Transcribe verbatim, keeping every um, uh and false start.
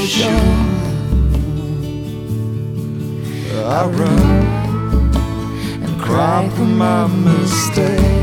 sure. I run and cry for my mistakes.